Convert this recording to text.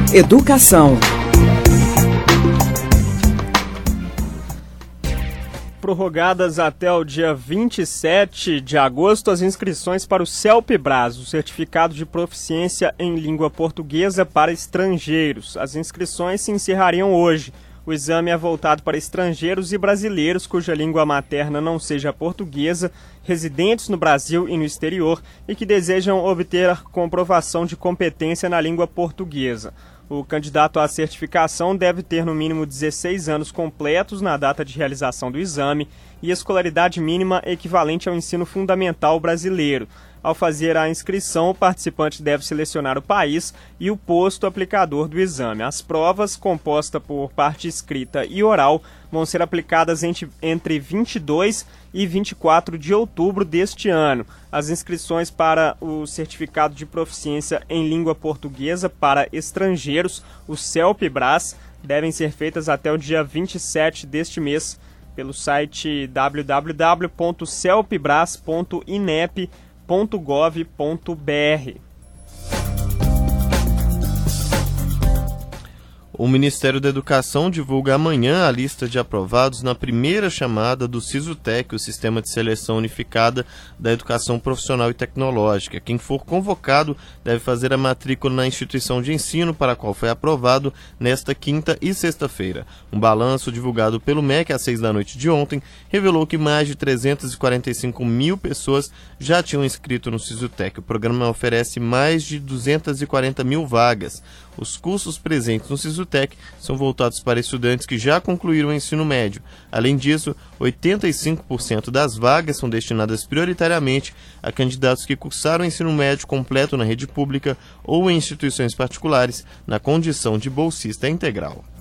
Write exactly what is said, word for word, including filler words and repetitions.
Educação. Prorrogadas até o dia vinte e sete de agosto as inscrições para o CELPE-BRAS, o Certificado de Proficiência em Língua Portuguesa para Estrangeiros. As inscrições se encerrariam hoje. O exame é voltado para estrangeiros e brasileiros cuja língua materna não seja portuguesa, residentes no Brasil e no exterior e que desejam obter comprovação de competência na língua portuguesa. O candidato à certificação deve ter no mínimo dezesseis anos completos na data de realização do exame e escolaridade mínima equivalente ao ensino fundamental brasileiro. Ao fazer a inscrição, o participante deve selecionar o país e o posto aplicador do exame. As provas, compostas por parte escrita e oral, vão ser aplicadas entre vinte e dois e vinte e quatro de outubro deste ano. As inscrições para o Certificado de Proficiência em Língua Portuguesa para Estrangeiros, o CELPE-BRAS, devem ser feitas até o dia vinte e sete deste mês pelo site w w w ponto celpebras ponto inep ponto gov ponto br. O Ministério da Educação divulga amanhã a lista de aprovados na primeira chamada do SISUTEC, o Sistema de Seleção Unificada da Educação Profissional e Tecnológica. Quem for convocado deve fazer a matrícula na instituição de ensino para a qual foi aprovado nesta quinta e sexta-feira. Um balanço divulgado pelo M E C às seis da noite de ontem revelou que mais de trezentas e quarenta e cinco mil pessoas já tinham inscrito no SISUTEC. O programa oferece mais de duzentas e quarenta mil vagas. Os cursos presentes no SISUTEC são voltados para estudantes que já concluíram o ensino médio. Além disso, oitenta e cinco por cento das vagas são destinadas prioritariamente a candidatos que cursaram o ensino médio completo na rede pública ou em instituições particulares, na condição de bolsista integral.